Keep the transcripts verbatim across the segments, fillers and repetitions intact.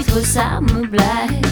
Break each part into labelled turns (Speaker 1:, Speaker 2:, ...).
Speaker 1: chapitre, ça me blesse.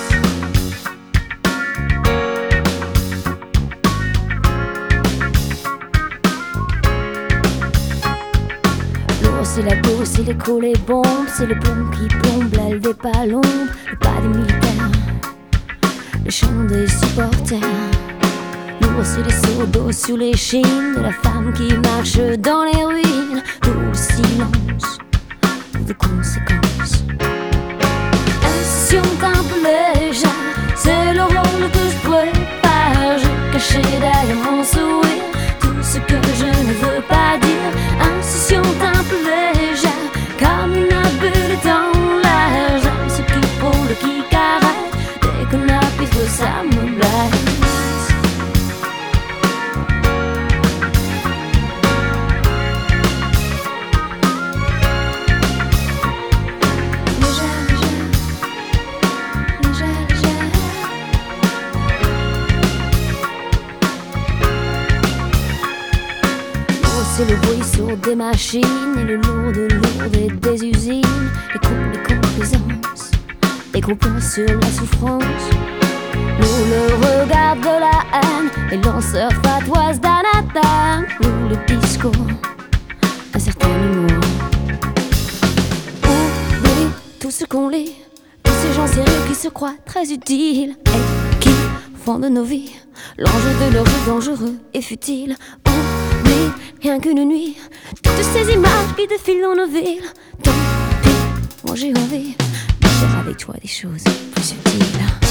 Speaker 1: C'est la bourse, c'est l'écho, les bombes, c'est le plomb qui plombe l'aile des palombes, le pas des militaires, le chant des supporters. Lourd, c'est les seaux d'eau sur les chines de la femme qui marche dans les ruines. Tout le silence de conséquences. Insouciante un peu légère, c'est le rôle que je prépare. Je cachais derrière mon sourire tout ce que je ne veux pas dire. Insouciante un peu légère, comme une bulle dans l'air. J'aime ce qui frôle, qui caresse. Dès qu'on appuie trop, ça me blesse. C'est le bruit sourd des machines et le lourd de lourd et des usines. Les coups, les complaisances, les gros plans sur la souffrance. Nous le regard de la haine, les lanceurs fatoises d'Anathan. Nous le discours d'un certain humour. Oublie tout ce qu'on lit, tous ces gens sérieux qui se croient très utiles et qui font de nos vies l'enjeu de leur vie dangereux et futile. Oublie rien qu'une nuit, toutes ces images qui défilent dans nos villes. Tant pis, moi j'ai envie de faire avec toi des choses plus subtiles.